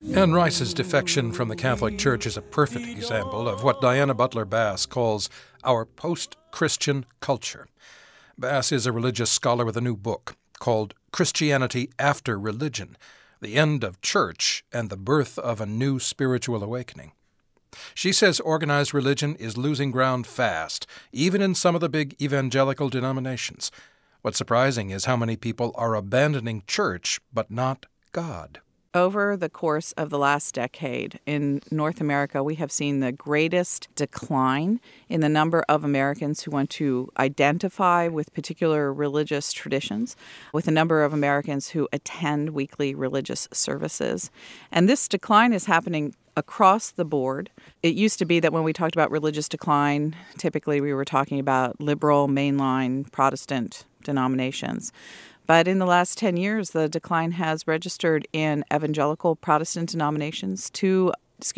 Anne Rice's defection from the Catholic Church is a perfect example of what Diana Butler Bass calls our post-Christian culture. Bass is a religious scholar with a new book called Christianity After Religion, The End of Church and the Birth of a New Spiritual Awakening. She says organized religion is losing ground fast, even in some of the big evangelical denominations. What's surprising is how many people are abandoning church but not God. Over the course of the last decade in North America, we have seen the greatest decline in the number of Americans who want to identify with particular religious traditions, with the number of Americans who attend weekly religious services. And this decline is happening across the board. It used to be that when we talked about religious decline, typically we were talking about liberal, mainline, Protestant denominations. But in the last 10 years, the decline has registered in evangelical Protestant denominations. 3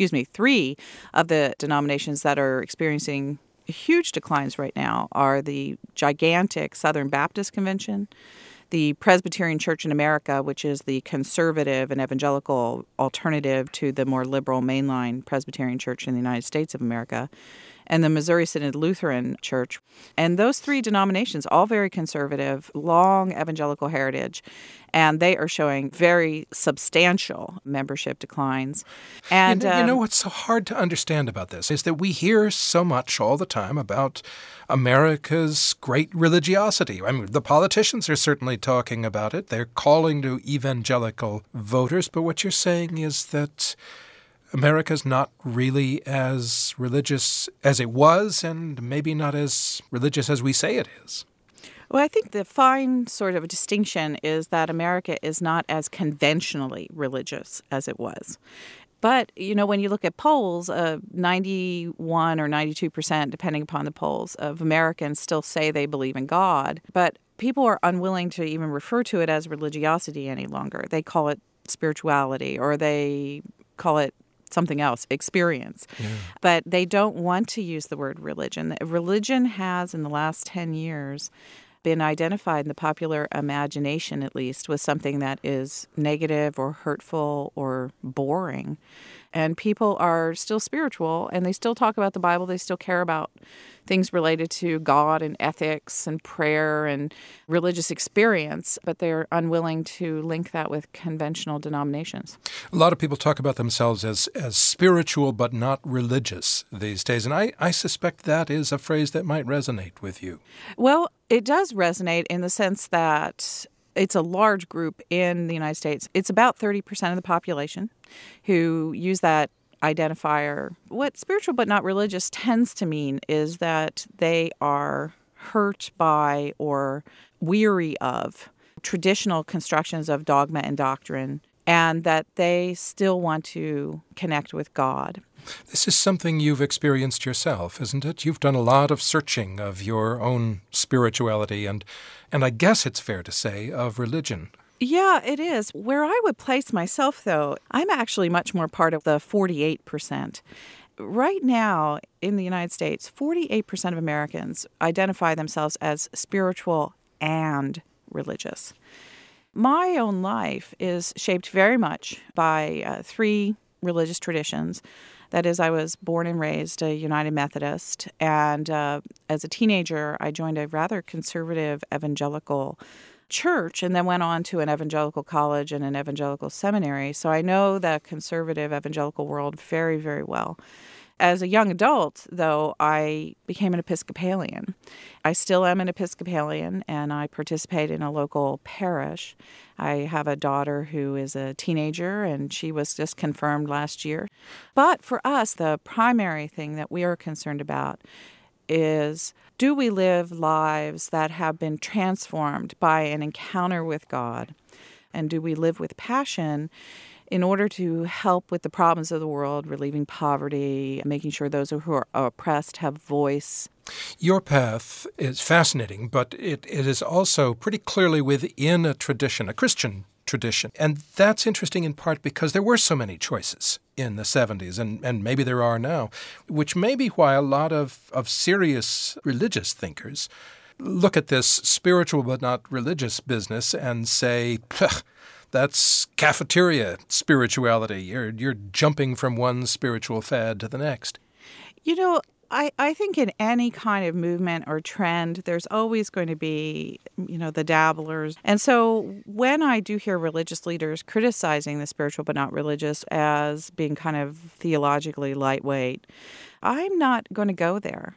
of the denominations that are experiencing huge declines right now are the gigantic Southern Baptist Convention, the Presbyterian Church in America, which is the conservative and evangelical alternative to the more liberal mainline Presbyterian Church in the United States of America, and the Missouri Synod Lutheran Church. And those 3 denominations, all very conservative, long evangelical heritage, and they are showing very substantial membership declines. And you know what's so hard to understand about this is that we hear so much all the time about America's great religiosity. I mean, the politicians are certainly talking about it. They're calling to evangelical voters. But what you're saying is that America's not really as religious as it was, and maybe not as religious as we say it is. Well, I think the fine sort of distinction is that America is not as conventionally religious as it was. But, you know, when you look at polls, 91 or 92%, depending upon the polls, of Americans still say they believe in God. But people are unwilling to even refer to it as religiosity any longer. They call it spirituality, or they call it something else, experience. Yeah. But they don't want to use the word religion. Religion has, in the last 10 years, been identified in the popular imagination, at least, with something that is negative or hurtful or boring. And people are still spiritual, and they still talk about the Bible. They still care about things related to God and ethics and prayer and religious experience, but they're unwilling to link that with conventional denominations. A lot of people talk about themselves as spiritual but not religious these days, and I suspect that is a phrase that might resonate with you. Well, it does resonate in the sense that it's a large group in the United States. It's about 30% of the population who use that identifier. What spiritual but not religious tends to mean is that they are hurt by or weary of traditional constructions of dogma and doctrine, and that they still want to connect with God. This is something you've experienced yourself, isn't it? You've done a lot of searching of your own spirituality and I guess it's fair to say, of religion. Yeah, it is. Where I would place myself, though, I'm actually much more part of the 48%. Right now in the United States, 48% of Americans identify themselves as spiritual and religious. My own life is shaped very much by 3 religious traditions. That is, I was born and raised a United Methodist, and as a teenager, I joined a rather conservative evangelical church and then went on to an evangelical college and an evangelical seminary. So I know the conservative evangelical world very, very well. As a young adult, though, I became an Episcopalian. I still am an Episcopalian, and I participate in a local parish. I have a daughter who is a teenager, and she was just confirmed last year. But for us, the primary thing that we are concerned about is, do we live lives that have been transformed by an encounter with God? And do we live with passion in order to help with the problems of the world, relieving poverty, making sure those who are oppressed have voice? Your path is fascinating, but it is also pretty clearly within a tradition, a Christian tradition. And that's interesting in part because there were so many choices in the 70s, and maybe there are now, which may be why a lot of serious religious thinkers look at this spiritual but not religious business and say, That's cafeteria spirituality. You're jumping from one spiritual fad to the next. You know, I think in any kind of movement or trend, there's always going to be, the dabblers. And so when I do hear religious leaders criticizing the spiritual but not religious as being kind of theologically lightweight, I'm not going to go there.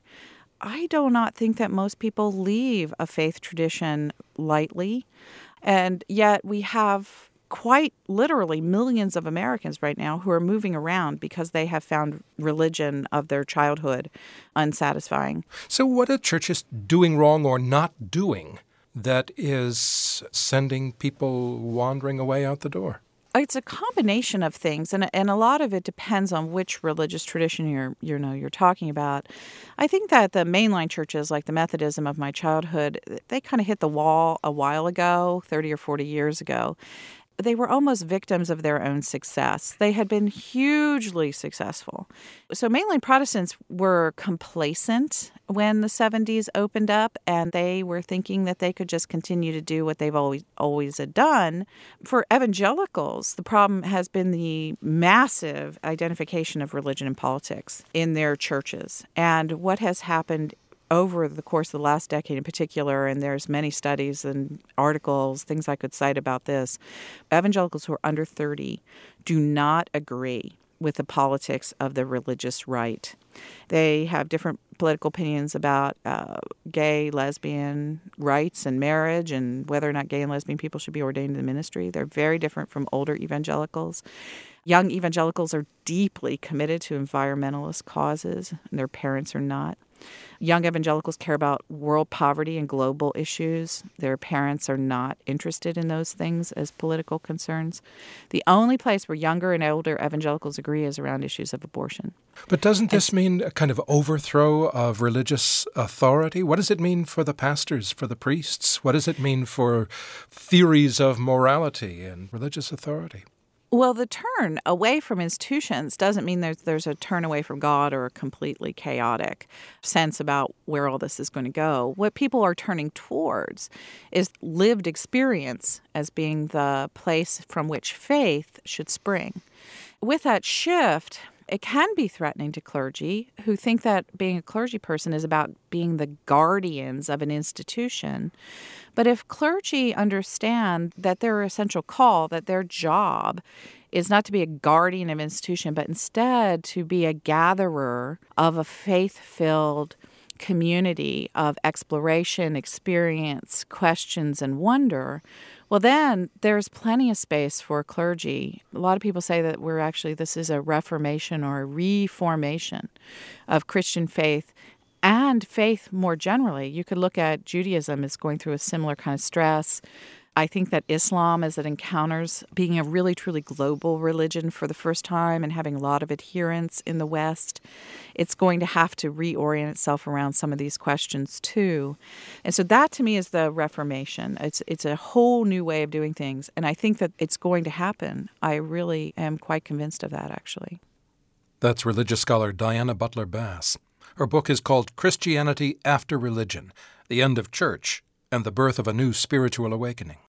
I do not think that most people leave a faith tradition lightly. And yet we have quite literally millions of Americans right now who are moving around because they have found religion of their childhood unsatisfying. So what are churches doing wrong or not doing that is sending people wandering away out the door? It's a combination of things, and a lot of it depends on which religious tradition you're talking about. I think that the mainline churches, like the Methodism of my childhood, they kind of hit the wall a while ago, 30 or 40 years ago. They were almost victims of their own success. They had been hugely successful. So mainline Protestants were complacent when the 70s opened up, and they were thinking that they could just continue to do what they've always had done. For evangelicals, the problem has been the massive identification of religion and politics in their churches. And what has happened over the course of the last decade in particular, and there's many studies and articles, things I could cite about this, evangelicals who are under 30 do not agree with the politics of the religious right. They have different political opinions about gay, lesbian rights and marriage and whether or not gay and lesbian people should be ordained in the ministry. They're very different from older evangelicals. Young evangelicals are deeply committed to environmentalist causes, and their parents are not. Young evangelicals care about world poverty and global issues. Their parents are not interested in those things as political concerns. The only place where younger and older evangelicals agree is around issues of abortion. But doesn't this mean a kind of overthrow of religious authority? What does it mean for the pastors, for the priests? What does it mean for theories of morality and religious authority? Well, the turn away from institutions doesn't mean there's a turn away from God or a completely chaotic sense about where all this is going to go. What people are turning towards is lived experience as being the place from which faith should spring. With that shift, it can be threatening to clergy who think that being a clergy person is about being the guardians of an institution. But if clergy understand that their essential call, that their job is not to be a guardian of an institution, but instead to be a gatherer of a faith-filled community of exploration, experience, questions, and wonder, well, then there's plenty of space for clergy. A lot of people say that this is a reformation or a reformation of Christian faith and faith more generally. You could look at Judaism as going through a similar kind of stress. I think that Islam, as it encounters being a really, truly global religion for the first time and having a lot of adherents in the West, it's going to have to reorient itself around some of these questions too. And so that to me is the Reformation. It's a whole new way of doing things. And I think that it's going to happen. I really am quite convinced of that, actually. That's religious scholar Diana Butler Bass. Her book is called Christianity After Religion, The End of Church and the Birth of a New Spiritual Awakening.